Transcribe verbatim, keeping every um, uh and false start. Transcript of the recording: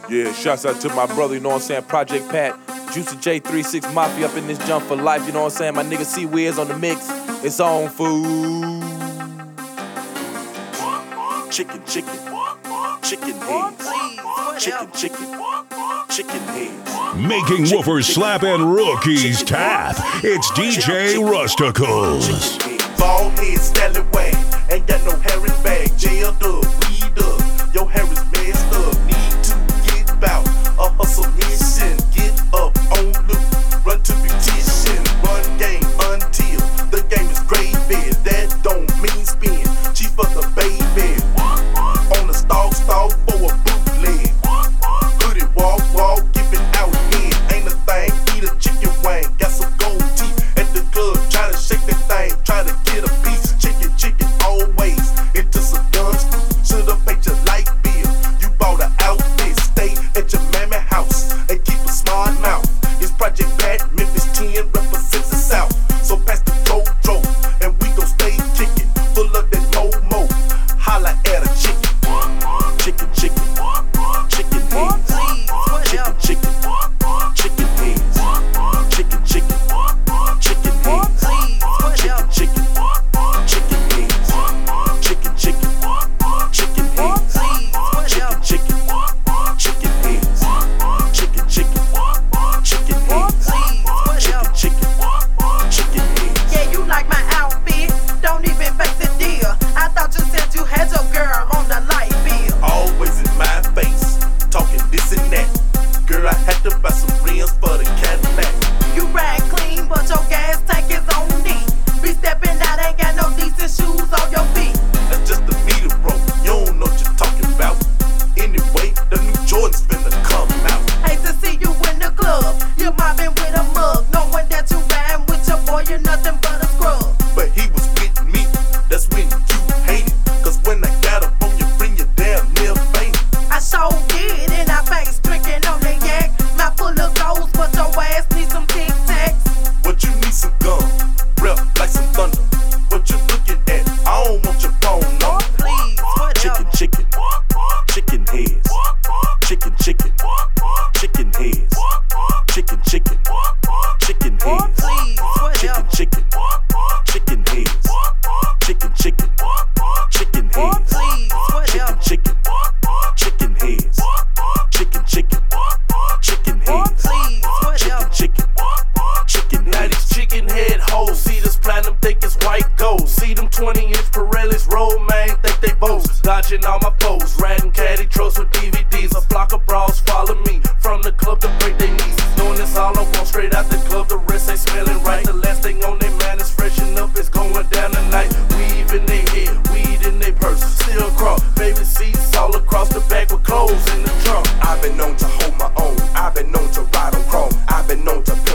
Yeah, shouts out to my brother, you know what I'm saying, Project Pat, Juicy J thirty-six Mafia up in this jump for life, you know what I'm saying, my nigga C-Wiz on the mix, it's on food. Chicken, chicken, chicken heads, chicken, chicken, chicken heads. Making woofers slap and rookies tap, it's D J Rusticles. Bald head, scallywag, ain't got no hair in bag, jailed up, weed up, your hair is messed up, need to get bout, a hustle mission, get up on loop, run to beautician, run game until the game is gravy, that don't mean spin, chief of the baby, on the stalk, stalk for a bootleg, put it walk, walk, give it out in, ain't a thing, eat a chicken wing, got some gold teeth at the club, try to shake that thing, try to get a piece, chicken, chicken, always, into some guns, should've paid your light bill, you bought an outfit, stay at your mammy house, and keep a smart mouth, it's Project Pat, Memphis ten, represents the South, so pass the Jojo, and we gon' stay kicking, full of that mo-mo, holla at a chicken, chicken, chicken, chicken heads, chicken, chicken, chicken heads, chicken, chicken, chicken heads, chicken, chicken, chicken heads, chicken, chicken, chicken heads, chicken, chicken, chicken heads, chicken, chicken, chicken heads, chicken, chicken, chicken heads. Yeah, you like my outfit, don't even face the deal. I thought you said you had your girl on the light bill. Always in my face, talking this and that. Girl, I had to buy some rims for the Cadillac. You ride clean, but your gas tank is on D. Be stepping out, ain't got no decent shoes on your feet. That's just the meter, bro. You don't know what you're talking about. Anyway, the new Jordans finna come out. Hate to see you in the club, you mobbing with a mug, knowing that you riding with your boy, you're nothing but a scrub. But he was with me, that's when you hated. Cause when I got up on you, bring you damn near fainted. I sure did in our face, drinking on the yak. Mouth full of goals, but your ass needs some Tic Tacs. But you need some gum, rep like some thunder. What you looking at? I don't want your phone number. Please, Chicken, whatever. chicken, chicken heads, chicken, chicken, chicken heads, chicken, chicken, chicken heads, Please, chicken, whatever. chicken, chicken heads, chicken, chicken, chicken heads, Please, chicken, whatever. chicken, chicken heads, chicken, chicken, chicken heads, Please, whatever. chicken, chicken, chicken heads. Now these chicken head hoes see this platinum, think it's white gold. See them twenty inch Pirellis roll, man, think they bows. Dodging all my foes, riding caddy trucks with D V Ds. A flock of bras follow me from the club to break their knees. Doing this all I want, straight out the club. The rest ain't smelling right. The last thing on their mind is freshen up. It's going down tonight. Weave in their head, weed in their purse. Still cross, baby seats all across the back with clothes in the trunk. I've been known to hold my own. I've been known to ride on chrome. I've been known to